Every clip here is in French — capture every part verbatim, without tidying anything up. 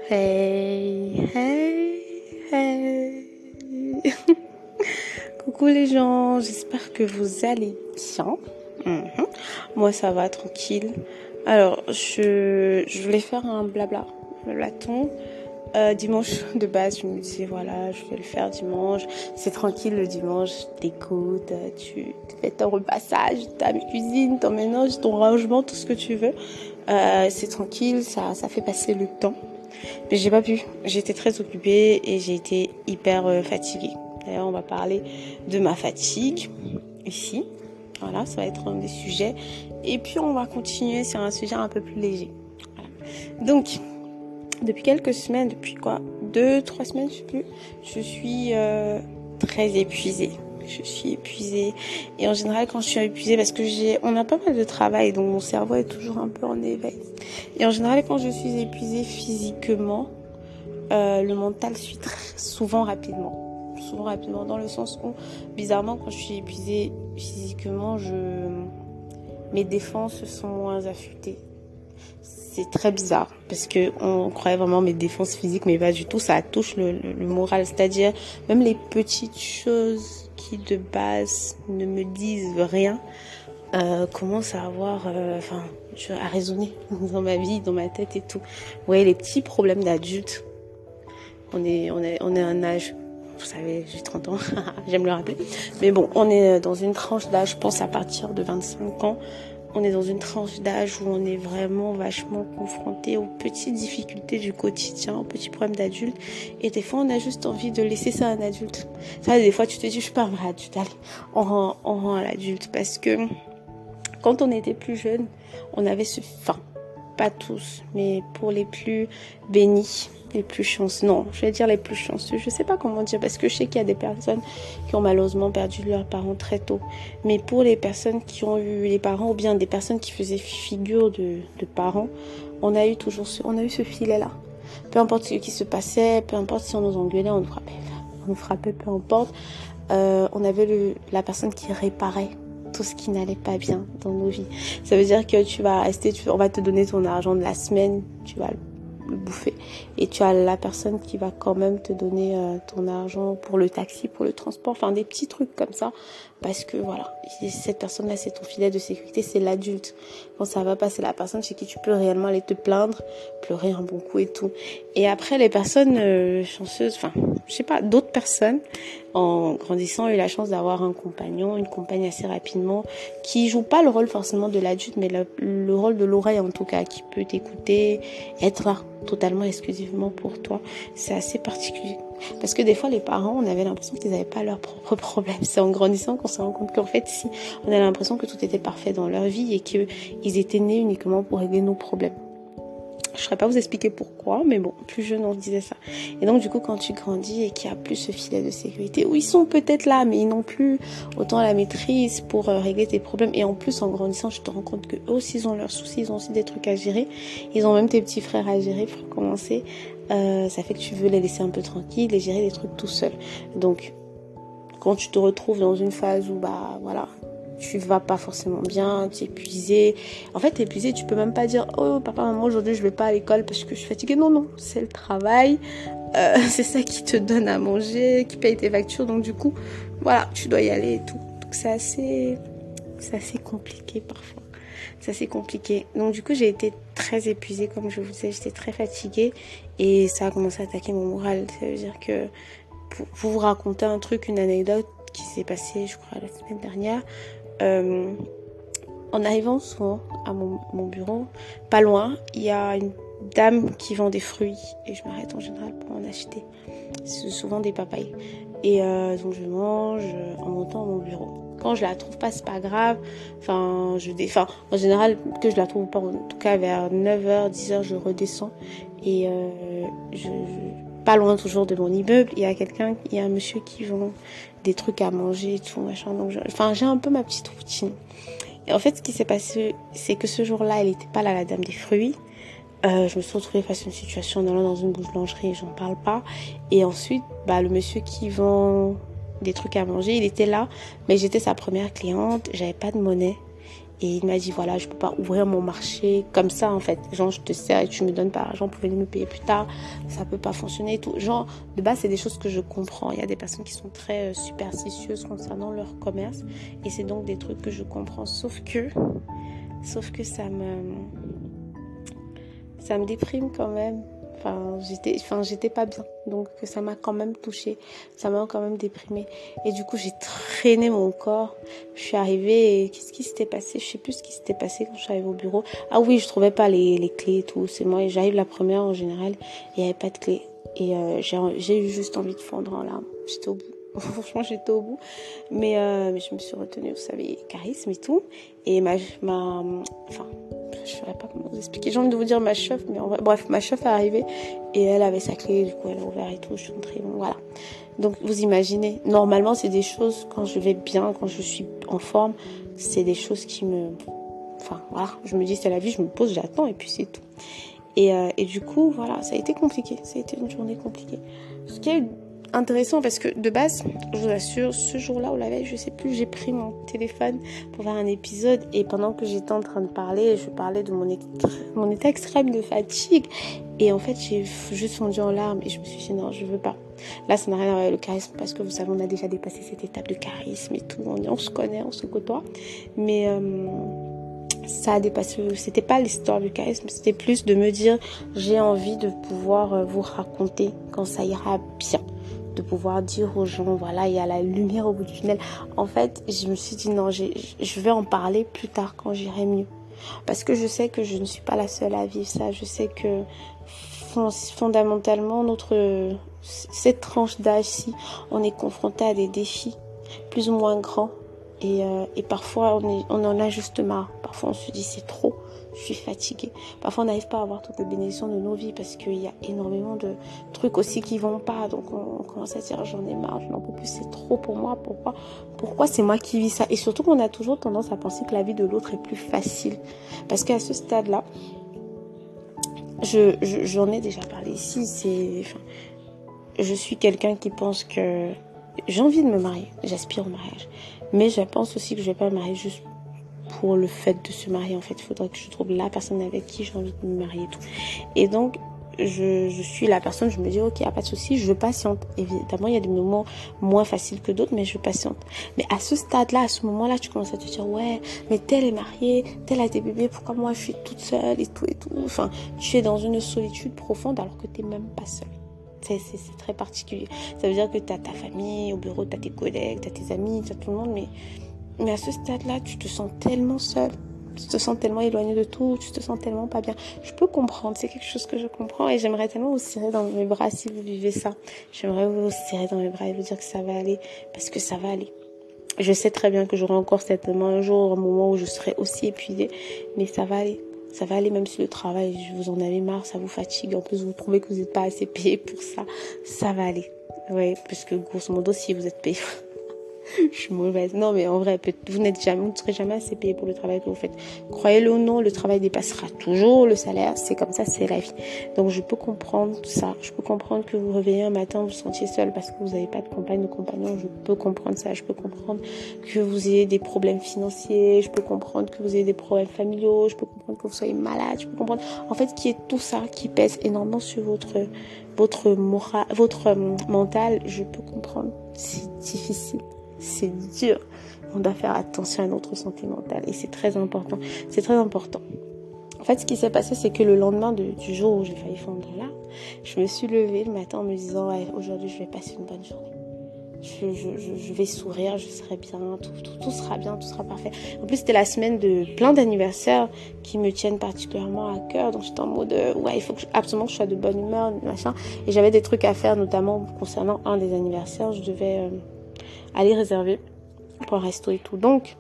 Hey, hey, hey. Coucou les gens, j'espère que vous allez bien. Mhm. Moi ça va, tranquille. Alors, je, je voulais faire un blabla, blablaton. Euh, dimanche de base, je me disais voilà, je vais le faire dimanche. C'est tranquille le dimanche, t'écoutes, tu fais ton repassage, ta cuisine, ton ménage, ton rangement, tout ce que tu veux. Euh, c'est tranquille, ça, ça fait passer le temps. Mais j'ai pas pu. J'étais très occupée et j'ai été hyper euh, fatiguée. D'ailleurs, on va parler de ma fatigue ici. Voilà, ça va être un des sujets. Et puis, on va continuer sur un sujet un peu plus léger. Voilà. Donc, depuis quelques semaines, depuis quoi Deux, trois semaines, je sais plus. Je suis euh, très épuisée. Je suis épuisée. Et en général, quand je suis épuisée, parce que j'ai, on a pas mal de travail, donc mon cerveau est toujours un peu en éveil. Et en général, quand je suis épuisée physiquement, euh, le mental suit très souvent rapidement. Souvent rapidement, dans le sens où, bizarrement, quand je suis épuisée physiquement, je, mes défenses sont moins affûtées. C'est très bizarre parce que on croyait vraiment mes défenses physiques, mais pas du tout. Ça touche le, le, le moral, c'est-à-dire même les petites choses qui de base ne me disent rien euh, commencent à avoir, euh, enfin, à raisonner dans ma vie, dans ma tête et tout. Vous voyez les petits problèmes d'adultes. On est, on est, on est à un âge. Vous savez, j'ai trente ans, j'aime le rappeler. Mais bon, on est dans une tranche d'âge, je pense à partir de vingt-cinq ans. On est dans une tranche d'âge où on est vraiment vachement confronté aux petites difficultés du quotidien, aux petits problèmes d'adultes. Et des fois, on a juste envie de laisser ça à un adulte. Ça, des fois, tu te dis, je suis pas un vrai adulte. Allez, on rend, on rend à l'adulte. Parce que quand on était plus jeune, on avait ce... Enfin, pas tous, mais pour les plus bénis, les plus chanceux. Non, je vais dire les plus chanceux. Je sais pas comment dire, parce que je sais qu'il y a des personnes qui ont malheureusement perdu leurs parents très tôt. Mais pour les personnes qui ont eu les parents, ou bien des personnes qui faisaient figure de, de parents, on a eu toujours ce, on a eu ce filet-là. Peu importe ce qui se passait, peu importe si on nous engueulait, on nous frappait. On nous frappait, peu importe. Euh, on avait le, la personne qui réparait tout ce qui n'allait pas bien dans nos vies. Ça veut dire que tu vas rester, tu, on va te donner ton argent de la semaine, tu vas le, le bouffer. Et tu as la personne qui va quand même te donner euh, ton argent pour le taxi, pour le transport, enfin des petits trucs comme ça. Parce que voilà, cette personne-là, c'est ton filet de sécurité, c'est l'adulte. Quand ça va pas, c'est la personne chez qui tu peux réellement aller te plaindre, pleurer un bon coup et tout. Et après, les personnes euh, chanceuses, enfin, je sais pas, d'autres personnes, en grandissant, ont eu la chance d'avoir un compagnon, une compagne assez rapidement, qui joue pas le rôle forcément de l'adulte, mais le, le rôle de l'oreille en tout cas, qui peut t'écouter, être là, totalement exclusivement pour toi. C'est assez particulier. Parce que des fois, les parents, on avait l'impression qu'ils n'avaient pas leurs propres problèmes. C'est en grandissant qu'on se rend compte qu'en fait, si, on a l'impression que tout était parfait dans leur vie et qu'ils étaient nés uniquement pour régler nos problèmes. Je ne saurais pas vous expliquer pourquoi, mais bon, plus jeune, on se disait ça. Et donc, du coup, quand tu grandis et qu'il n'y a plus ce filet de sécurité, où ils sont peut-être là, mais ils n'ont plus autant la maîtrise pour euh, régler tes problèmes. Et en plus, en grandissant, tu te rends compte qu'eux aussi, ils ont leurs soucis, ils ont aussi des trucs à gérer. Ils ont même tes petits frères à gérer pour commencer. Euh, ça fait que tu veux les laisser un peu tranquilles et gérer des trucs tout seul. Donc, quand tu te retrouves dans une phase où, bah, voilà, tu vas pas forcément bien, tu es épuisé. En fait, t'es épuisé, tu peux même pas dire « Oh, papa, maman, aujourd'hui, je vais pas à l'école parce que je suis fatiguée. » Non, non, c'est le travail. Euh, c'est ça qui te donne à manger, qui paye tes factures. Donc, du coup, voilà, tu dois y aller et tout. Donc, c'est assez, c'est assez compliqué parfois. C'est assez compliqué. Donc, du coup, j'ai été très épuisée, comme je vous disais. J'étais très fatiguée et ça a commencé à attaquer mon moral. Ça veut dire que pour vous raconter un truc, une anecdote qui s'est passée, je crois, la semaine dernière. Euh, en arrivant souvent à mon, mon bureau, pas loin, il y a une dame qui vend des fruits et je m'arrête en général pour en acheter. C'est souvent des papayes. Et euh, donc je mange en montant à mon bureau. Quand je la trouve pas, c'est pas grave. Enfin, je dé... enfin, en général, que je la trouve pas, en tout cas vers neuf heures, dix heures, je redescends. Et euh, je, je... pas loin toujours de mon immeuble, il y a quelqu'un, il y a un monsieur qui vend des trucs à manger et tout, machin. Donc, je... enfin, j'ai un peu ma petite routine. Et en fait, ce qui s'est passé, c'est que ce jour-là, elle était pas là, la dame des fruits. Euh, je me suis retrouvée face à une situation en allant dans une boulangerie, j'en parle pas. Et ensuite, bah, le monsieur qui vend des trucs à manger, il était là, mais j'étais sa première cliente, j'avais pas de monnaie. Et il m'a dit, voilà, je peux pas ouvrir mon marché comme ça, en fait. Genre, je te sers et tu me donnes pas l'argent pour venir me payer plus tard. Ça peut pas fonctionner et tout. Genre, de base, c'est des choses que je comprends. Il y a des personnes qui sont très euh, superstitieuses concernant leur commerce. Et c'est donc des trucs que je comprends. Sauf que, sauf que ça me, ça me déprime quand même. Enfin, j'étais, enfin, j'étais pas bien. Donc, ça m'a quand même touchée. Ça m'a quand même déprimée. Et du coup, j'ai traîné mon corps. Je suis arrivée et qu'est-ce qui s'était passé? Je sais plus ce qui s'était passé quand je suis arrivée au bureau. Ah oui, je trouvais pas les, les clés et tout. C'est moi, j'arrive la première en général et il n'y avait pas de clés. Et euh, j'ai, j'ai eu juste envie de fondre en larmes. J'étais au bout. Franchement, j'étais au bout. Mais, euh, mais je me suis retenue, vous savez, charisme et tout. Et ma, ma, enfin, je ne saurais pas comment vous expliquer. J'ai envie de vous dire ma chef, mais en vrai, bref, ma chef est arrivée et elle avait sa clé, du coup elle a ouvert et tout, je suis entrée, bon, voilà. Donc vous imaginez, normalement c'est des choses, quand je vais bien, quand je suis en forme, c'est des choses qui me, enfin voilà, je me dis c'est la vie, je me pose, j'attends et puis c'est tout. Et, euh, et du coup, voilà, ça a été compliqué, ça a été une journée compliquée. Ce qui est intéressant parce que de base, je vous assure, ce jour-là ou la veille, je sais plus, j'ai pris mon téléphone pour faire un épisode et pendant que j'étais en train de parler, je parlais de mon, extré- mon état extrême de fatigue et en fait, j'ai juste fondu en larmes et je me suis dit non, je veux pas. Là, ça n'a rien à voir avec le charisme parce que vous savez, on a déjà dépassé cette étape de charisme et tout, on, on se connaît, on se côtoie, mais euh, ça a dépassé, c'était pas l'histoire du charisme, c'était plus de me dire j'ai envie de pouvoir vous raconter quand ça ira bien, de pouvoir dire aux gens voilà, il y a la lumière au bout du tunnel. En fait, je me suis dit non, j'ai, je vais en parler plus tard quand j'irai mieux, parce que je sais que je ne suis pas la seule à vivre ça. Je sais que fondamentalement notre cette tranche d'âge-ci, on est confronté à des défis plus ou moins grands. Et, euh, et parfois, on, est, on en a juste marre. Parfois, on se dit, c'est trop, je suis fatiguée. Parfois, on n'arrive pas à avoir toutes les bénédictions de nos vies parce qu'il y a énormément de trucs aussi qui vont pas. Donc, on, on commence à dire, j'en ai marre, je n'en peux plus, c'est trop pour moi. Pourquoi Pourquoi c'est moi qui vis ça? Et surtout qu'on a toujours tendance à penser que la vie de l'autre est plus facile. Parce qu'à ce stade-là, je, je, j'en ai déjà parlé ici, c'est... Enfin, je suis quelqu'un qui pense que j'ai envie de me marier, j'aspire au mariage. Mais je pense aussi que je vais pas me marier juste pour le fait de se marier. En fait, il faudrait que je trouve la personne avec qui j'ai envie de me marier et tout. Et donc, je, je suis la personne, je me dis, ok, y a pas de souci, je patiente. Évidemment, il y a des moments moins faciles que d'autres, mais je patiente. Mais à ce stade-là, à ce moment-là, tu commences à te dire, ouais, mais telle est mariée, telle a des bébés, pourquoi moi je suis toute seule et tout et tout. Enfin, tu es dans une solitude profonde alors que tu n'es même pas seule. C'est, c'est, c'est très particulier. Ça veut dire que tu as ta famille, au bureau, tu as tes collègues, tu as tes amis, tu as tout le monde. Mais, mais à ce stade-là, tu te sens tellement seule. Tu te sens tellement éloignée de tout. Tu te sens tellement pas bien. Je peux comprendre. C'est quelque chose que je comprends. Et j'aimerais tellement vous serrer dans mes bras si vous vivez ça. J'aimerais vous serrer dans mes bras et vous dire que ça va aller. Parce que ça va aller. Je sais très bien que j'aurai encore certainement un jour, un moment où je serai aussi épuisée. Mais ça va aller. Ça va aller même si le travail, vous en avez marre, ça vous fatigue. En plus, vous trouvez que vous n'êtes pas assez payé pour ça. Ça va aller. Ouais, parce que grosso modo, si vous êtes payé... Je suis mauvaise. Non, mais en vrai, vous n'êtes jamais, vous ne serez jamais assez payé pour le travail que vous faites. Croyez-le ou non, le travail dépassera toujours le salaire. C'est comme ça, c'est la vie. Donc, je peux comprendre ça. Je peux comprendre que vous réveillez un matin, vous vous sentiez seul parce que vous n'avez pas de compagne ou compagnon. Je peux comprendre ça. Je peux comprendre que vous ayez des problèmes financiers. Je peux comprendre que vous ayez des problèmes familiaux. Je peux comprendre que vous soyez malade. Je peux comprendre, en fait, qu'il y ait tout ça qui pèse énormément sur votre, votre moral, votre mental. Je peux comprendre. C'est difficile. C'est dur. On doit faire attention à notre santé mentale et c'est très important. C'est très important. En fait, ce qui s'est passé, c'est que le lendemain de, du jour où j'ai failli fondre là, je me suis levée le matin en me disant ouais, aujourd'hui, je vais passer une bonne journée. Je, je, je, je vais sourire, je serai bien, tout, tout, tout sera bien, tout sera parfait. En plus, c'était la semaine de plein d'anniversaires qui me tiennent particulièrement à cœur. Donc, j'étais en mode, euh, ouais, il faut que je, absolument que je sois de bonne humeur, machin. Et j'avais des trucs à faire, notamment concernant un des anniversaires. Je devais euh, aller réserver pour un resto et tout. Donc,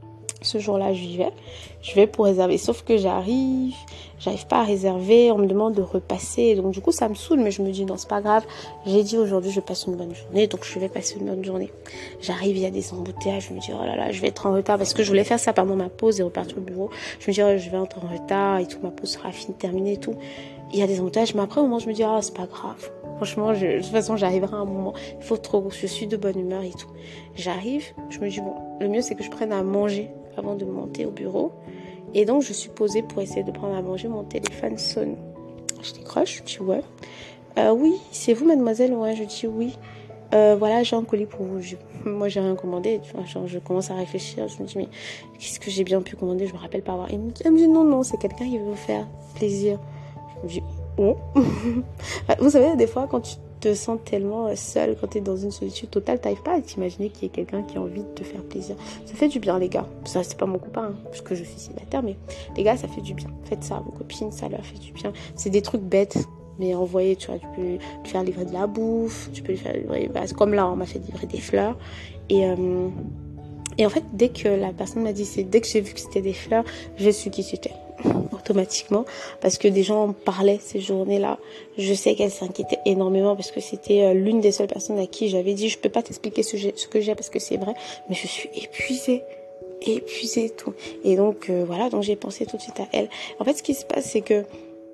ce jour-là, j'y vais. Je vais pour réserver. Sauf que j'arrive, j'arrive pas à réserver. On me demande de repasser. Donc, du coup, ça me saoule. Mais je me dis, non, c'est pas grave. J'ai dit aujourd'hui, je passe une bonne journée. Donc, je vais passer une bonne journée. J'arrive, il y a des embouteillages. Je me dis, oh là là, je vais être en retard. Parce que je voulais faire ça pendant ma pause et repartir au bureau. Je me dis, oh, je vais être en retard et tout. Ma pause sera finie, terminée et tout. Il y a des embouteillages. Mais après, au moment, je me dis, ah, oh, c'est pas grave. Franchement, je, de toute façon, j'arriverai à un moment. Il faut trop, je suis de bonne humeur et tout. J'arrive, je me dis, bon, le mieux, c'est que je prenne à manger avant de monter au bureau. Et donc, je suis posée pour essayer de prendre à manger. Mon téléphone sonne. Je décroche, je dis ouais. Euh, oui, c'est vous, mademoiselle? Ouais, je dis oui. Euh, voilà, j'ai un colis pour vous. Je, moi, j'ai rien commandé. Tu vois, genre, je commence à réfléchir. Je me dis, mais qu'est-ce que j'ai bien pu commander? Je me rappelle pas avoir. Elle me dit, elle me dit non, non, c'est quelqu'un qui veut vous faire plaisir. Je me dis, oh. Vous savez, des fois, quand tu te sens tellement seule, quand tu es dans une solitude totale, tu n'arrives pas à t'imaginer qu'il y ait quelqu'un qui a envie de te faire plaisir. Ça fait du bien, les gars. Ça, c'est pas mon copain, hein, parce que je suis célibataire, mais les gars, ça fait du bien. Faites ça à vos copines, ça leur fait du bien. C'est des trucs bêtes. Mais envoyer, tu vois, tu peux lui faire livrer de la bouffe, tu peux lui faire livrer, bah, comme là, on m'a fait livrer des fleurs. Et, euh, et en fait, dès que la personne m'a dit, c'est, dès que j'ai vu que c'était des fleurs, j'ai su qui c'était, automatiquement. Parce que des gens en parlaient ces journées-là. Je sais qu'elle s'inquiétait énormément parce que c'était euh, l'une des seules personnes à qui j'avais dit, je peux pas t'expliquer ce, ce que j'ai parce que c'est vrai, mais je suis épuisée. épuisée et tout. Et donc, euh, voilà, donc j'ai pensé tout de suite à elle. En fait, ce qui se passe, c'est que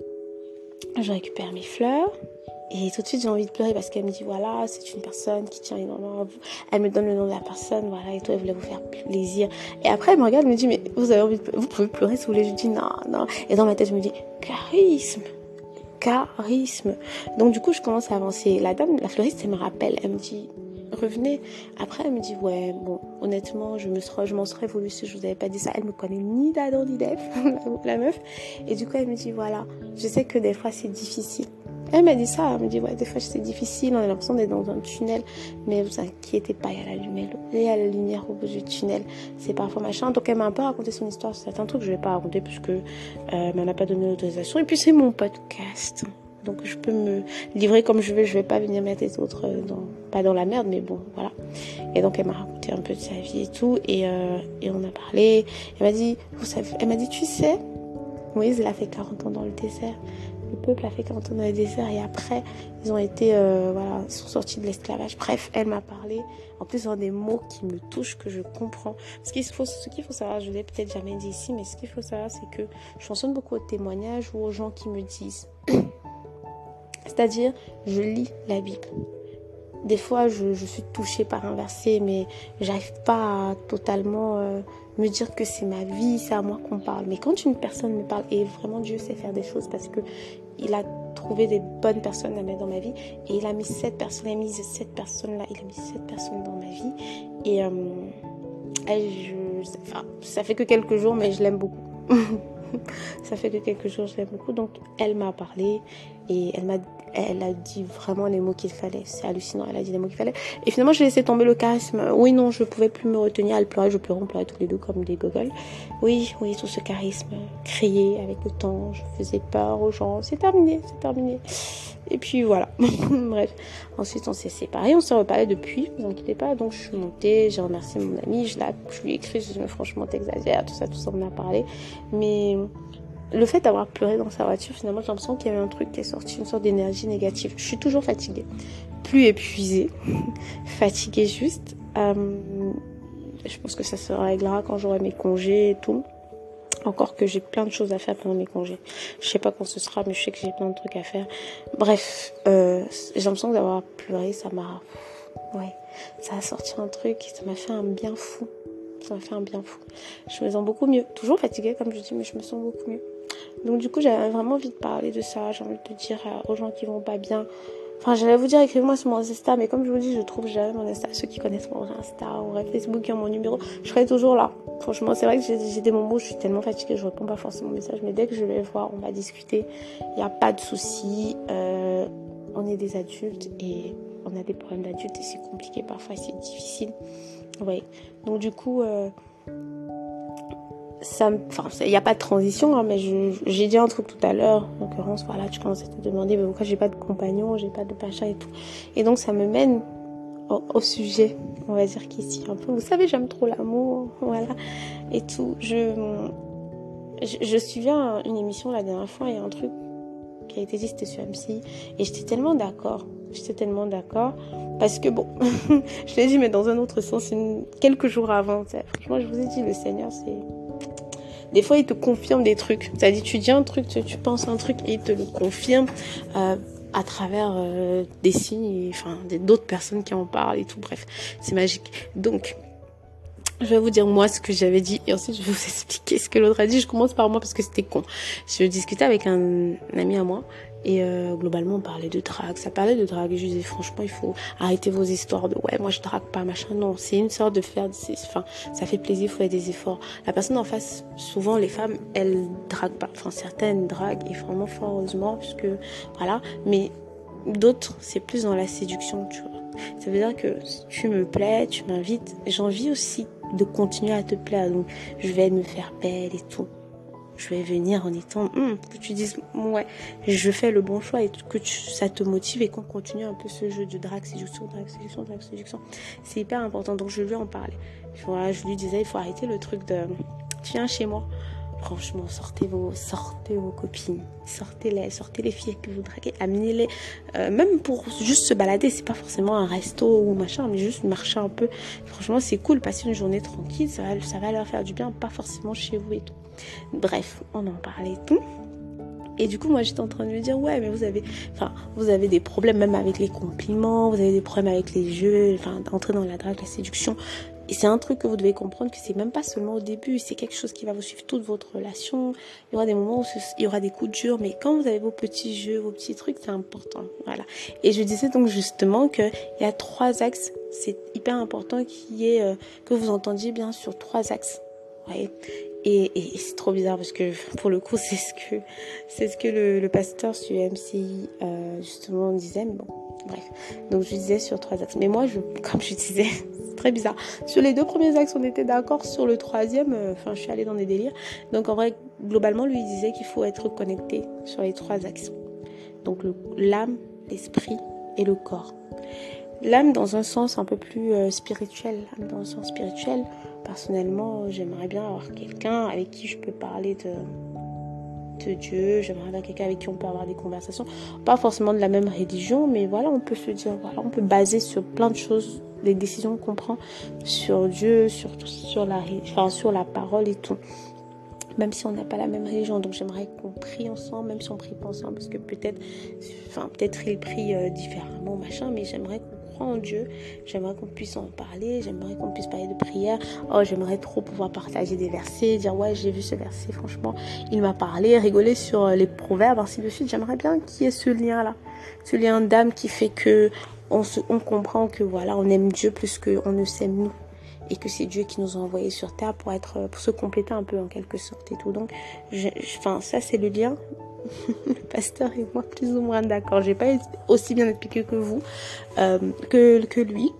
je récupère mes fleurs et tout de suite j'ai envie de pleurer parce qu'elle me dit voilà, c'est une personne qui tient énormément à vous. Elle me donne le nom de la personne, voilà, et tout, elle voulait vous faire plaisir. Et après elle me regarde, elle me dit mais vous avez envie de pleurer, vous pouvez pleurer si vous voulez. Je dis non, non. Et dans ma tête je me dis charisme, charisme. Donc du coup je commence à avancer. La dame, la fleuriste, elle me rappelle, elle me dit revenez. Après elle me dit ouais, bon, honnêtement je me serais, je m'en serais voulu si je vous avais pas dit ça. Elle me connaît ni d'Adam ni d'Ève, la meuf. Et du coup elle me dit voilà, je sais que des fois c'est difficile. Elle m'a dit ça, elle me dit ouais, des fois c'est difficile, on a l'impression d'être dans un tunnel, mais vous inquiétez pas, il y a la lumière, il y a la lumière au bout du tunnel. C'est parfois machin. Donc elle m'a un peu raconté son histoire sur certains trucs, je vais pas raconter puisque euh, elle m'en a pas donné l'autorisation. Et puis c'est mon podcast. Donc je peux me livrer comme je veux, je vais pas venir mettre les autres dans, pas dans la merde, mais bon, voilà. Et donc elle m'a raconté un peu de sa vie et tout, et, euh, et on a parlé. Elle m'a dit, vous savez, elle m'a dit, tu sais, Moïse, il a fait quarante ans dans le désert. Le peuple a fait quarante ans dans le désert et après, ils ont été, euh, voilà, ils sont sortis de l'esclavage. Bref, elle m'a parlé. En plus, dans des mots qui me touchent, que je comprends. Ce qu'il faut, ce qu'il faut savoir, je l'ai peut-être jamais dit ici, mais ce qu'il faut savoir, c'est que je fonctionne beaucoup aux témoignages ou aux gens qui me disent. C'est-à-dire, je lis la Bible. Des fois, je, je suis touchée par un verset, mais j'arrive pas à totalement euh, me dire que c'est ma vie, c'est à moi qu'on parle. Mais quand une personne me parle, et vraiment Dieu sait faire des choses parce que il a trouvé des bonnes personnes à mettre dans ma vie, et il a mis cette personne, il a mis cette personne-là, il a mis cette personne dans ma vie, et euh, elle, je, enfin, ça fait que quelques jours, mais je l'aime beaucoup. Ça fait que quelques jours, je l'aime beaucoup. Donc, elle m'a parlé et elle m'a, elle a dit vraiment les mots qu'il fallait. C'est hallucinant. Elle a dit les mots qu'il fallait. Et finalement, j'ai laissé tomber le charisme. Oui, non, je pouvais plus me retenir. Elle pleurait, je pleurais, on pleurait tous les deux comme des gogoles. Oui, oui, tout ce charisme créé avec le temps. Je faisais peur aux gens. C'est terminé, c'est terminé. Et puis voilà. Bref. Ensuite, on s'est séparés. On s'est reparlé depuis. Ne vous inquiétez pas. Donc, je suis montée. J'ai remercié mon amie. Je, la, je lui ai écrit. Je lui ai dit, mais franchement, t'exagères. Tout ça, tout ça, on en a parlé. Mais le fait d'avoir pleuré dans sa voiture, finalement, j'ai l'impression qu'il y avait un truc qui est sorti, une sorte d'énergie négative. Je suis toujours fatiguée. Plus épuisée. Fatiguée juste. Euh, je pense que ça se réglera quand j'aurai mes congés et tout. Encore que j'ai plein de choses à faire pendant mes congés. Je sais pas quand ce sera, mais je sais que j'ai plein de trucs à faire. Bref, euh, j'ai l'impression d'avoir pleuré, ça m'a... Ouais, ça a sorti un truc, ça m'a fait un bien fou. Ça m'a fait un bien fou. Je me sens beaucoup mieux. Toujours fatiguée, comme je dis, mais je me sens beaucoup mieux. Donc du coup, j'avais vraiment envie de parler de ça. J'ai envie de dire aux gens qui vont pas bien... Enfin, j'allais vous dire, écrivez-moi sur mon Insta, mais comme je vous dis, je trouve jamais mon Insta. Ceux qui connaissent mon Insta ou Facebook, qui ont mon numéro, je serai toujours là. Franchement, c'est vrai que j'ai, j'ai des moments où je suis tellement fatiguée, je réponds pas forcément aux messages, mais dès que je vais voir, on va discuter. Il n'y a pas de souci. Euh, on est des adultes et on a des problèmes d'adultes et c'est compliqué parfois, c'est difficile. Oui. Donc du coup, euh, ça, enfin, il n'y a pas de transition, hein, mais je, j'ai dit un truc tout à l'heure. En l'occurrence, voilà, tu commences à te demander mais pourquoi j'ai pas de compagnon, j'ai pas de machin et tout. Et donc ça me mène au, au sujet, on va dire qu'ici un peu. Vous savez, j'aime trop l'amour, voilà, et tout. Je, je, je suivais une émission la dernière fois, il y a un truc qui a été dit, c'était sur M C I, et j'étais tellement d'accord. J'étais tellement d'accord parce que bon, je l'ai dit, mais dans un autre sens, une, quelques jours avant. Franchement, je vous ai dit, le Seigneur, c'est des fois, il te confirme des trucs. C'est-à-dire, tu dis un truc, tu, tu penses un truc et il te le confirme euh, à travers euh, des signes, et, enfin, d'autres personnes qui en parlent et tout. Bref, c'est magique. Donc, Je vais vous dire moi ce que j'avais dit et ensuite je vais vous expliquer ce que l'autre a dit. Je commence par moi parce que c'était con. Je discutais avec un, un ami à moi et euh, globalement on parlait de drague. Ça parlait de drague et je disais franchement il faut arrêter vos histoires de ouais moi je drague pas machin. Non, c'est une sorte de faire, enfin ça fait plaisir, il faut faire des efforts. La personne en face, souvent les femmes elles draguent pas. Enfin certaines draguent et vraiment fort heureusement parce que voilà. Mais d'autres c'est plus dans la séduction tu vois. Ça veut dire que tu me plais, tu m'invites, j'ai envie aussi de continuer à te plaire, donc je vais me faire belle et tout. Je vais venir en étant, hum, que tu dises, ouais, je fais le bon choix et que tu, ça te motive et qu'on continue un peu ce jeu de drague, séduction, drague, séduction, drague, séduction. C'est hyper important, donc je lui en parlais. Voilà, je lui disais, il faut arrêter le truc de, tu viens chez moi. Franchement, sortez vos, sortez vos copines, sortez-les, sortez les filles que vous draguez, amenez-les, euh, même pour juste se balader, c'est pas forcément un resto ou machin, mais juste marcher un peu. Franchement, c'est cool, passer une journée tranquille, ça va, ça va leur faire du bien, pas forcément chez vous et tout. Bref, on en parlait et tout. Et du coup, moi, j'étais en train de me dire, ouais, mais vous avez, enfin, vous avez des problèmes même avec les compliments, vous avez des problèmes avec les jeux, enfin, d'entrer dans la drague, la séduction. Et c'est un truc que vous devez comprendre que c'est même pas seulement au début, c'est quelque chose qui va vous suivre toute votre relation. Il y aura des moments où ce, il y aura des coups durs, mais quand vous avez vos petits jeux, vos petits trucs, c'est important. Voilà. Et je disais donc justement qu'il y a trois axes. C'est hyper important qu'il y ait, euh, que vous entendiez bien sur trois axes. Ouais. Et, et, et c'est trop bizarre parce que pour le coup, c'est ce que, c'est ce que le, le pasteur sur M C I, euh, justement, disait. Mais bon, bref. Donc, je disais sur trois axes. Mais moi, je, comme je disais, c'est très bizarre. Sur les deux premiers axes, on était d'accord. Sur le troisième, euh, enfin, je suis allée dans des délires. Donc, en vrai, globalement, lui, il disait qu'il faut être connecté sur les trois axes. Donc, le, l'âme, l'esprit et le corps. L'âme dans un sens un peu plus euh, spirituel. L'âme dans un sens spirituel. Personnellement, j'aimerais bien avoir quelqu'un avec qui je peux parler de, de Dieu. J'aimerais avoir quelqu'un avec qui on peut avoir des conversations. Pas forcément de la même religion, mais voilà, on peut se dire, voilà, on peut baser sur plein de choses, les décisions qu'on prend sur Dieu, sur, sur, la, enfin, sur la parole et tout. Même si on n'a pas la même religion, donc j'aimerais qu'on prie ensemble, même si on prie pas ensemble, parce que peut-être, enfin, peut-être il prie euh, différemment, machin, mais j'aimerais qu'on en Dieu, j'aimerais qu'on puisse en parler, j'aimerais qu'on puisse parler de prière. Oh, j'aimerais trop pouvoir partager des versets, dire ouais, j'ai vu ce verset, franchement, il m'a parlé, rigoler sur les proverbes, ainsi de suite. J'aimerais bien qu'il y ait ce lien-là, ce lien d'âme qui fait que on, se, on comprend que voilà, on aime Dieu plus qu'on ne s'aime nous. Et que c'est Dieu qui nous a envoyés sur terre pour être, pour se compléter un peu en quelque sorte et tout. Donc, je, je, enfin, ça c'est le lien. Le pasteur et moi plus ou moins d'accord. J'ai pas aussi bien expliqué que vous, euh, que que lui,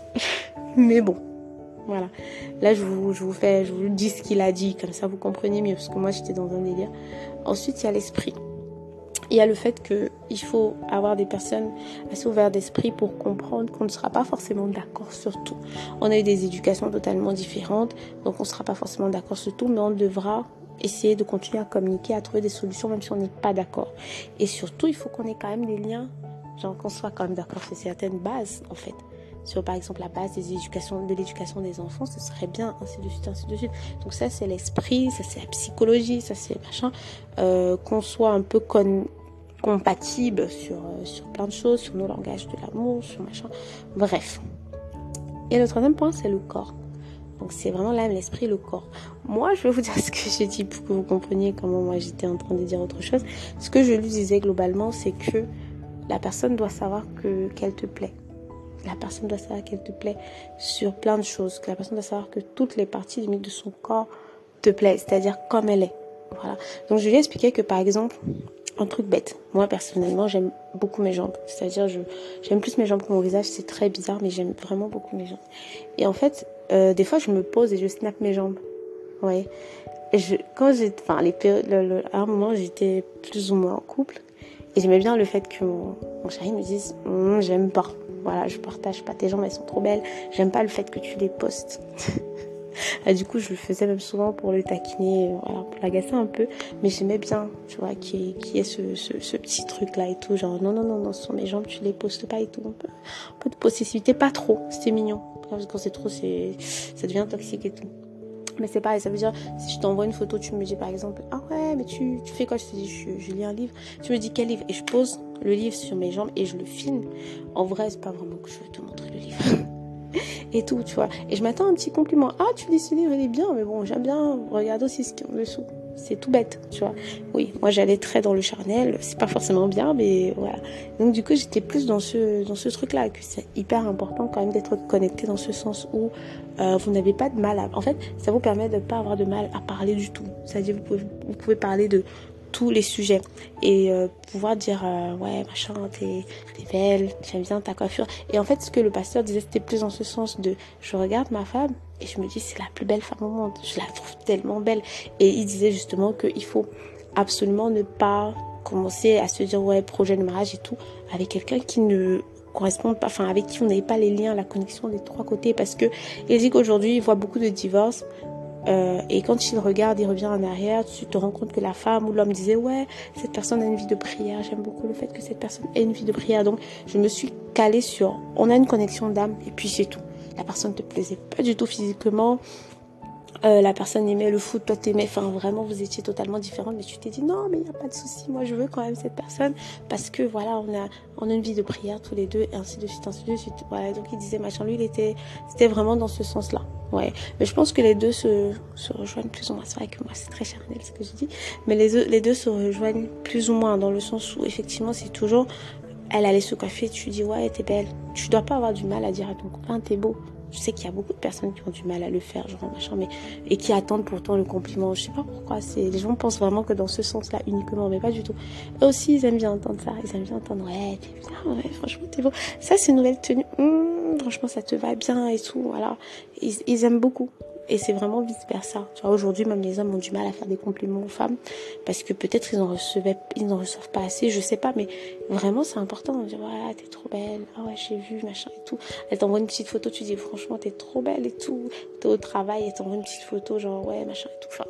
mais bon, voilà. Là, je vous je vous fais, je vous dis ce qu'il a dit, comme ça vous comprenez mieux, parce que moi j'étais dans un délire. Ensuite, il y a l'esprit. Il y a le fait que il faut avoir des personnes assez ouvertes d'esprit pour comprendre qu'on ne sera pas forcément d'accord sur tout. On a eu des éducations totalement différentes, donc on ne sera pas forcément d'accord sur tout, mais on devra essayer de continuer à communiquer, à trouver des solutions, même si on n'est pas d'accord. Et surtout, il faut qu'on ait quand même des liens, genre qu'on soit quand même d'accord sur certaines bases, en fait. Sur, par exemple, la base des éducations, de l'éducation des enfants, ce serait bien, ainsi de suite, ainsi de suite. Donc ça, c'est l'esprit, ça, c'est la psychologie, ça, c'est machin. Euh, qu'on soit un peu con, compatible sur, euh, sur plein de choses, sur nos langages de l'amour, sur machin. Bref. Et le troisième point, c'est le corps. Donc c'est vraiment l'âme, l'esprit, le corps. Moi, je vais vous dire ce que j'ai dit pour que vous compreniez comment moi j'étais en train de dire autre chose. Ce que je lui disais globalement, c'est que la personne doit savoir que qu'elle te plaît. La personne doit savoir qu'elle te plaît sur plein de choses. Que la personne doit savoir que toutes les parties limites de son corps te plaisent, c'est-à-dire comme elle est. Voilà. Donc je lui ai expliqué que par exemple, un truc bête. Moi personnellement, j'aime beaucoup mes jambes. C'est-à-dire, je j'aime plus mes jambes que mon visage. C'est très bizarre, mais j'aime vraiment beaucoup mes jambes. Et en fait, Euh, des fois je me pose et je snap mes jambes. Ouais. Et je, quand j'ai, enfin les périodes, le, le, à un moment j'étais plus ou moins en couple et j'aimais bien le fait que mon, mon chéri me dise mmm, j'aime pas. Voilà, je partage pas tes jambes, elles sont trop belles. J'aime pas le fait que tu les postes. Et du coup je le faisais même souvent pour le taquiner, voilà, pour l'agacer un peu. Mais j'aimais bien, tu vois, qu'il y ait, qu'il y ait ce, ce, ce petit truc là et tout. Genre non non non non, sur mes jambes tu les postes pas et tout. Un peu, un peu de possessivité, pas trop. C'était mignon. Parce que quand c'est trop, c'est, ça devient toxique et tout. Mais c'est pareil, ça veut dire, si je t'envoie une photo, tu me dis par exemple, ah ouais, mais tu, tu fais quoi? Je te dis, je, je lis un livre. Tu me dis quel livre? Et je pose le livre sur mes jambes et je le filme. En vrai, c'est pas vraiment que je veux te montrer le livre. et tout, tu vois. Et je m'attends à un petit compliment. Ah, tu lis ce livre, il est bien, mais bon, j'aime bien, regarde aussi ce qu'il y a en dessous. C'est tout bête, tu vois. Oui, moi j'allais très dans le charnel, c'est pas forcément bien, mais voilà. Donc du coup, j'étais plus dans ce dans ce truc-là, que c'est hyper important quand même d'être connecté dans ce sens où euh, vous n'avez pas de mal à... En fait, ça vous permet de ne pas avoir de mal à parler du tout. C'est-à-dire, vous pouvez, vous pouvez parler de tous les sujets et euh, pouvoir dire euh, ouais machin t'es t'es belle, j'aime bien ta coiffure. Et en fait ce que le pasteur disait, c'était plus dans ce sens de je regarde ma femme et je me dis c'est la plus belle femme au monde, je la trouve tellement belle. Et il disait justement qu'il faut absolument ne pas commencer à se dire ouais projet de mariage et tout avec quelqu'un qui ne correspond pas, enfin avec qui on n'avait pas les liens, la connexion des trois côtés, parce que il dit qu'aujourd'hui il voit beaucoup de divorces. Euh, et quand il regarde, il revient en arrière, tu te rends compte que la femme ou l'homme disait ouais, cette personne a une vie de prière, j'aime beaucoup le fait que cette personne ait une vie de prière. Donc je me suis calée sur, on a une connexion d'âme et puis c'est tout. La personne te plaisait pas du tout physiquement, euh, la personne aimait le foot, toi t'aimais, enfin vraiment vous étiez totalement différents, mais tu t'es dit non mais il n'y a pas de souci, moi je veux quand même cette personne parce que voilà on a on a une vie de prière tous les deux et ainsi de suite, ainsi de suite. Voilà, donc il disait machin, lui il était, c'était vraiment dans ce sens-là. Ouais, mais je pense que les deux se, se rejoignent plus ou moins. C'est vrai que moi c'est très charnel ce que je dis, mais les, les deux se rejoignent plus ou moins dans le sens où effectivement c'est toujours, elle allait se coiffer, tu dis ouais t'es belle, tu dois pas avoir du mal à dire à ton copain t'es beau. Je sais qu'il y a beaucoup de personnes qui ont du mal à le faire, genre machin, mais et qui attendent pourtant le compliment. Je sais pas pourquoi. C'est les gens pensent vraiment que dans ce sens-là uniquement, mais pas du tout. Eux aussi, ils aiment bien entendre ça. Ils aiment bien entendre ouais, t'es bien, ouais, franchement, t'es beau. Ça, c'est une nouvelle tenue. Hum, franchement, ça te va bien et tout. Voilà, ils, ils aiment beaucoup. Et c'est vraiment vice versa. Tu vois, aujourd'hui, même les hommes ont du mal à faire des compliments aux femmes parce que peut-être ils en recevaient, ils n'en reçoivent pas assez, je sais pas, mais vraiment c'est important de dire voilà, t'es trop belle, ah ouais, j'ai vu, machin et tout. Elle t'envoie une petite photo, tu dis franchement t'es trop belle et tout. T'es au travail, elle t'envoie une petite photo, genre ouais, machin et tout. Enfin,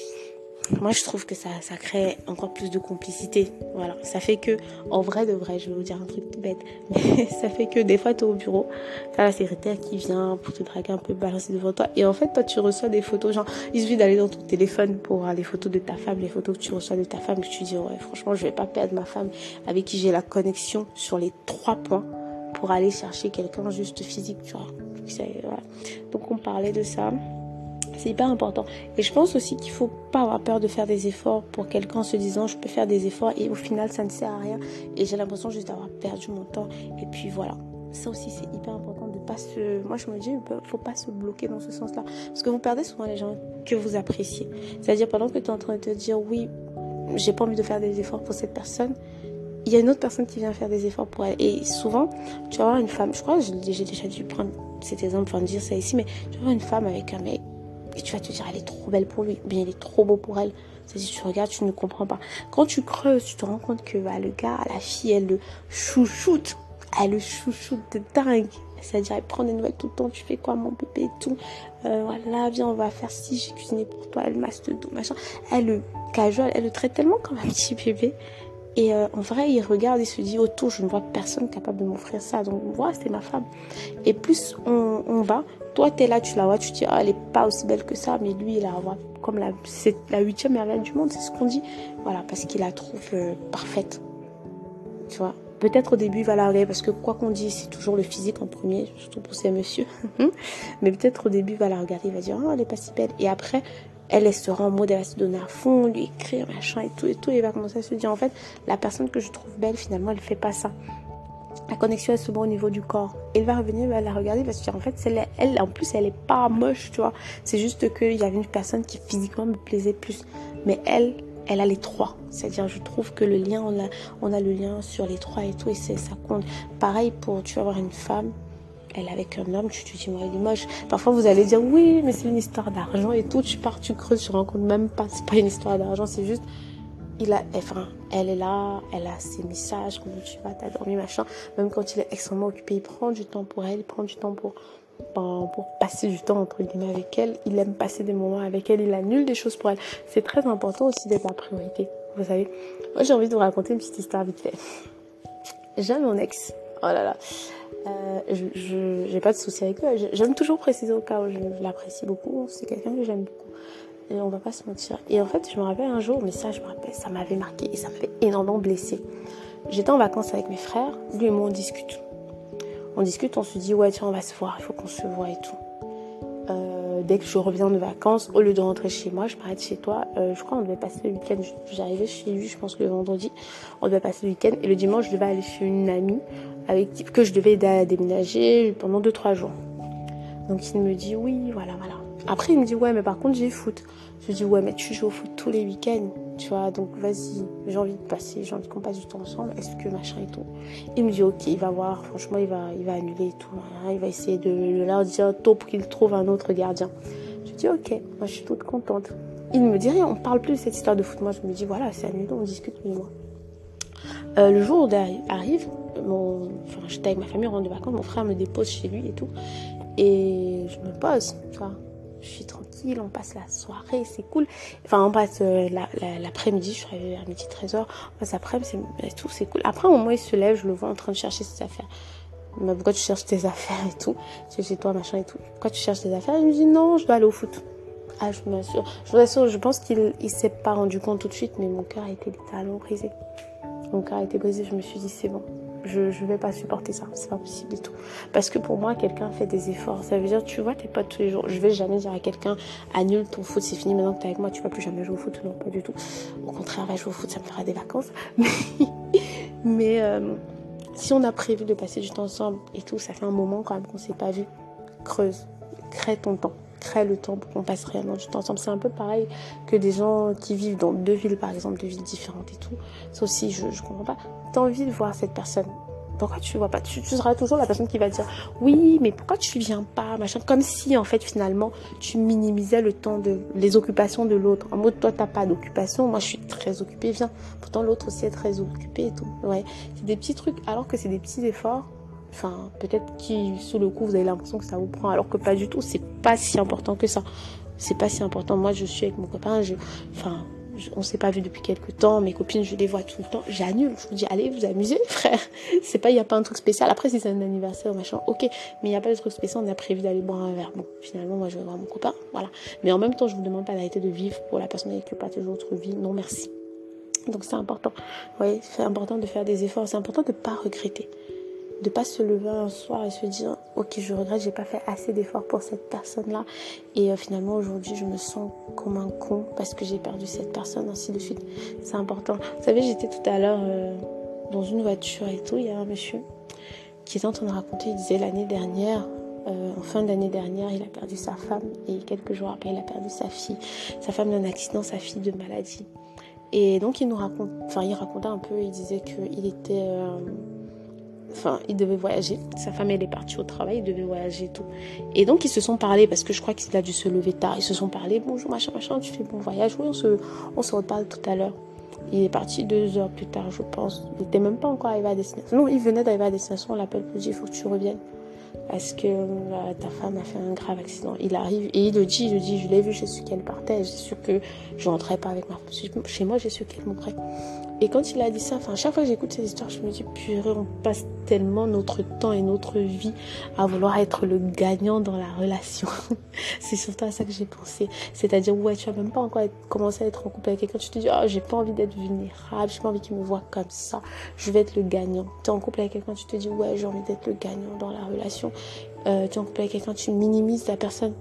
moi je trouve que ça, ça crée encore plus de complicité. Voilà, ça fait que, en vrai de vrai, je vais vous dire un truc tout bête, mais ça fait que des fois t'es au bureau, t'as la secrétaire qui vient pour te draguer un peu, balancer devant toi, et en fait toi tu reçois des photos, genre il suffit d'aller dans ton téléphone pour voir les photos de ta femme, les photos que tu reçois de ta femme, que tu dis ouais franchement je vais pas perdre ma femme avec qui j'ai la connexion sur les trois points pour aller chercher quelqu'un juste physique, tu vois. Voilà. Donc on parlait de ça. C'est hyper important. Et je pense aussi qu'il faut pas avoir peur de faire des efforts pour quelqu'un en se disant je peux faire des efforts et au final ça ne sert à rien et j'ai l'impression juste d'avoir perdu mon temps. Et puis voilà. Ça aussi c'est hyper important de pas se... Moi je me dis il faut pas se bloquer dans ce sens-là. Parce que vous perdez souvent les gens que vous appréciez. C'est-à-dire pendant que tu es en train de te dire oui, j'ai pas envie de faire des efforts pour cette personne, il y a une autre personne qui vient faire des efforts pour elle. Et souvent, tu vas voir une femme, je crois que j'ai déjà dû prendre cet exemple, enfin dire ça ici, mais tu vas voir une femme avec un mec et tu vas te dire elle est trop belle pour lui, ou bien il est trop beau pour elle. C'est-à-dire tu regardes, tu ne comprends pas. Quand tu creuses, tu te rends compte que bah, le gars, la fille, elle le chouchoute, elle le chouchoute de dingue. C'est-à-dire elle prend des nouvelles tout le temps, tu fais quoi mon bébé et tout. Euh, voilà, viens on va faire ci, j'ai cuisiné pour toi, elle masse le dos, machin. Elle le cajole, elle le traite tellement comme un petit bébé. Et euh, en vrai, il regarde et se dit autour, je ne vois personne capable de m'offrir ça. Donc, voilà, c'est ma femme. Et plus on, on va, toi, tu es là, tu la vois, tu te dis, ah, elle n'est pas aussi belle que ça. Mais lui, il la voit comme la, c'est la huitième merveille du monde, c'est ce qu'on dit. Voilà, parce qu'il la trouve euh, parfaite. Tu vois. Peut-être au début, il va la regarder, parce que quoi qu'on dise, c'est toujours le physique en premier, surtout pour ces messieurs. Mais peut-être au début, il va la regarder, il va dire, ah, elle n'est pas si belle. Et après, elle, elle sera en mode, elle va se donner à fond, lui écrire, machin et tout, et tout. Et il va commencer à se dire, en fait, la personne que je trouve belle, finalement, elle fait pas ça. La connexion, elle se bat au niveau du corps. Il va revenir, il va la regarder, il va se dire, en fait, elle, elle, en plus, elle est pas moche, tu vois. C'est juste qu'il y avait une personne qui physiquement me plaisait plus. Mais elle, elle a les trois. C'est-à-dire, je trouve que le lien, on a, on a le lien sur les trois et tout, et c'est, ça compte. Pareil pour, tu vas avoir une femme, elle avec un homme, tu te dis, moi, il est moche. Parfois, vous allez dire, oui, mais c'est une histoire d'argent et tout. Tu pars, tu creuses, tu te rends compte même pas. C'est pas une histoire d'argent, c'est juste, il a, enfin, elle est là, elle a ses messages, comment tu vas, t'as dormi, machin. Même quand il est extrêmement occupé, il prend du temps pour elle, il prend du temps pour, pour, pour passer du temps, entre guillemets, avec elle. Il aime passer des moments avec elle, il annule des choses pour elle. C'est très important aussi d'être la priorité, vous savez. Moi, j'ai envie de vous raconter une petite histoire vite fait. J'aime mon ex. Oh là là. Euh, je, je, j'ai pas de souci avec eux. J'aime toujours préciser au cas où je, je l'apprécie beaucoup. C'est quelqu'un que j'aime beaucoup. Et on va pas se mentir. Et en fait, je me rappelle un jour, mais ça, je me rappelle, ça m'avait marqué et ça m'avait énormément blessée. J'étais en vacances avec mes frères. Lui et moi, on discute. On discute, on se dit, ouais, tiens, on va se voir, il faut qu'on se voit et tout. Euh, dès que je reviens de vacances, au lieu de rentrer chez moi, je m'arrête chez toi. Euh, je crois qu'on devait passer le week-end. J'arrivais chez lui, je pense, le vendredi. On devait passer le week-end. Et le dimanche, je devais aller chez une amie avec que je devais aider à déménager pendant deux trois jours. Donc, il me dit, oui, voilà, voilà. Après, il me dit, ouais, mais par contre, j'ai foot. Je dis, ouais, mais tu joues au foot tous les week-ends, tu vois, donc vas-y, j'ai envie de passer, j'ai envie qu'on passe du temps ensemble, est-ce que machin et tout. Il me dit, ok, il va voir, franchement, il va, il va annuler et tout, hein, il va essayer de, de leur dire tôt pour qu'il trouve un autre gardien. Je dis, ok, moi, je suis toute contente. Il ne me dit rien, on parle plus de cette histoire de foot. Moi, je me dis, voilà, c'est annulé, on discute, mais moi. Euh, le jour où arrive, mon, enfin, j'étais avec ma famille, on rentre de vacances, mon frère me dépose chez lui et tout, et je me pose, tu vois. Je suis tranquille, on passe la soirée, c'est cool. Enfin, on passe euh, la, la, l'après-midi, je suis arrivée vers midi treize heures. On passe l'après-midi, c'est tout, c'est cool. Après, au moment il se lève, je le vois en train de chercher ses affaires. Mais pourquoi tu cherches tes affaires et tout? C'est chez toi, machin et tout. Pourquoi tu cherches tes affaires? Il me dit non, je dois aller au foot. Ah, je m'assure. Je vous assure, je pense qu'il il s'est pas rendu compte tout de suite, mais mon cœur a été littéralement brisé. Mon cœur a été brisé, je me suis dit c'est bon. Je je vais pas supporter ça, c'est pas possible et tout. Parce que pour moi, quelqu'un fait des efforts. Ça veut dire, tu vois tes potes tous les jours. Je vais jamais dire à quelqu'un, annule ton foot, c'est fini, maintenant que t'es avec moi, tu vas plus jamais jouer au foot. Non, pas du tout. Au contraire, va jouer au foot, ça me fera des vacances. Mais, mais euh, si on a prévu de passer du temps ensemble et tout, ça fait un moment quand même qu'on s'est pas vu, creuse, crée ton temps. Crée le temps pour qu'on passe réellement du temps ensemble. C'est un peu pareil que des gens qui vivent dans deux villes, par exemple, deux villes différentes et tout. Ça aussi, je, je comprends pas. T'as envie de voir cette personne. Pourquoi tu vois pas? Tu, tu seras toujours la personne qui va dire oui, mais pourquoi tu viens pas, machin. Comme si, en fait, finalement, tu minimisais le temps de, les occupations de l'autre. En mode, toi, t'as pas d'occupation. Moi, je suis très occupée, viens. Pourtant, l'autre aussi est très occupé et tout. Ouais. C'est des petits trucs, alors que c'est des petits efforts. Enfin, peut-être qui, sous le coup, vous avez l'impression que ça vous prend, alors que pas du tout. C'est pas si important que ça. C'est pas si important. Moi, je suis avec mon copain. Je, enfin, je, on s'est pas vu depuis quelques temps. Mes copines, je les vois tout le temps. J'annule. Je vous dis, allez, vous amusez, frère. C'est pas, il y a pas un truc spécial. Après, si c'est un anniversaire, machin, ok. Mais il y a pas de truc spécial. On a prévu d'aller boire un verre. Bon, finalement, moi, je vais voir mon copain. Voilà. Mais en même temps, je vous demande pas d'arrêter de vivre pour la personne avec qui vous partagez votre vie. Non, merci. Donc, c'est important. Oui, c'est important de faire des efforts. C'est important de pas regretter. De pas se lever un soir et se dire ok, je regrette, j'ai pas fait assez d'efforts pour cette personne là et euh, finalement aujourd'hui je me sens comme un con parce que j'ai perdu cette personne, ainsi de suite. C'est important. Vous savez, j'étais tout à l'heure euh, dans une voiture et tout, il y a un monsieur qui était en train de raconter, il disait l'année dernière euh, en fin d'année dernière il a perdu sa femme et quelques jours après il a perdu sa fille, sa femme d'un accident, sa fille de maladie. Et donc il nous raconte, enfin il racontait un peu, il disait qu'il était euh, Enfin, il devait voyager. Sa femme, elle est partie au travail, il devait voyager et tout. Et donc, ils se sont parlé, parce que je crois qu'il a dû se lever tard. Ils se sont parlé, bonjour, machin, machin, tu fais bon voyage. Oui, on se, on se reparle tout à l'heure. Il est parti deux heures plus tard, je pense. Il n'était même pas encore arrivé à destination. Non, il venait d'arriver à destination, on l'appelle pour lui dire, il faut que tu reviennes. Parce que euh, ta femme a fait un grave accident. Il arrive et il le dit, il le dit, je l'ai vu, j'ai su qu'elle partait, j'ai su que je rentrais pas avec ma femme. Chez moi, j'ai su qu'elle mourrait. Et quand il a dit ça, enfin, chaque fois que j'écoute ces histoires, je me dis, purée, on passe tellement notre temps et notre vie à vouloir être le gagnant dans la relation. C'est surtout à ça que j'ai pensé. C'est-à-dire, ouais, tu vas même pas encore être, commencer à être en couple avec quelqu'un, tu te dis, oh, j'ai pas envie d'être vulnérable, j'ai pas envie qu'il me voie comme ça, je vais être le gagnant. Tu es en couple avec quelqu'un, tu te dis, ouais, j'ai envie d'être le gagnant dans la relation. Euh, tu es en couple avec quelqu'un, tu minimises la personne.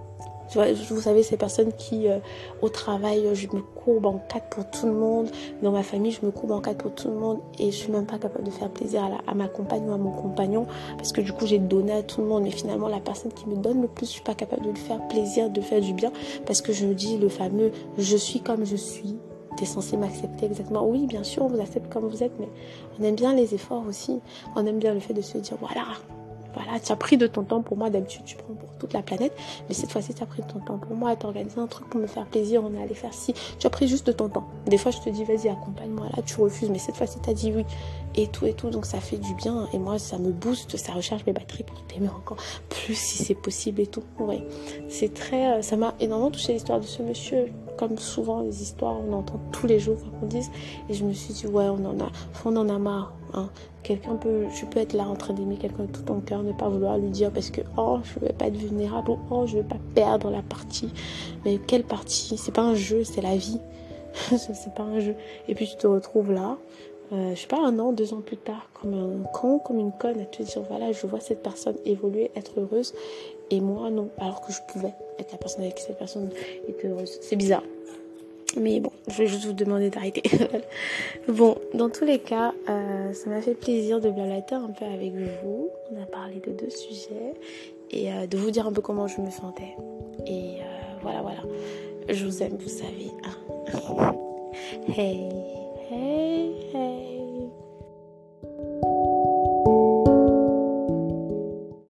Tu vois, vous savez, ces personnes qui, euh, au travail, je me courbe en quatre pour tout le monde. Dans ma famille, je me courbe en quatre pour tout le monde. Et je suis même pas capable de faire plaisir à, la, à ma compagne ou à mon compagnon. Parce que du coup, j'ai donné à tout le monde. Mais finalement, la personne qui me donne le plus, je suis pas capable de lui faire plaisir, de faire du bien. Parce que je me dis le fameux « je suis comme je suis ». T'es censé m'accepter exactement. Oui, bien sûr, on vous accepte comme vous êtes. Mais on aime bien les efforts aussi. On aime bien le fait de se dire « voilà ». Voilà, tu as pris de ton temps pour moi. D'habitude, tu prends pour toute la planète. Mais cette fois-ci, tu as pris de ton temps pour moi. Tu as organisé un truc pour me faire plaisir. On est allé faire ci. Tu as pris juste de ton temps. Des fois, je te dis, vas-y, accompagne-moi. Là, tu refuses. Mais cette fois-ci, tu as dit oui. Et tout, et tout. Donc, ça fait du bien. Et moi, ça me booste. Ça recharge mes batteries pour t'aimer encore plus si c'est possible et tout. Ouais. C'est très... Ça m'a énormément touché l'histoire de ce monsieur. Comme souvent, les histoires, on entend tous les jours, qu'on dise. Et je me suis dit, ouais, on en a... On en a marre. Hein. Quelqu'un peut, je peux être là en train d'aimer quelqu'un de tout ton cœur, ne pas vouloir lui dire parce que oh je veux pas être vulnérable ou oh je veux pas perdre la partie. Mais quelle partie? C'est pas un jeu, c'est la vie. C'est pas un jeu. Et puis tu te retrouves là, euh, je sais pas, un an, deux ans plus tard, comme un con, comme une conne, à te dire, voilà, je vois cette personne évoluer, être heureuse, et moi, non, alors que je pouvais être la personne avec qui cette personne était heureuse. C'est bizarre. Mais bon, je vais juste vous demander d'arrêter. Bon, dans tous les cas, euh, ça m'a fait plaisir de blablater un peu avec vous. On a parlé de deux sujets et euh, de vous dire un peu comment je me sentais. Et euh, voilà, voilà. Je vous aime, vous savez. Hein. Hey, hey, hey.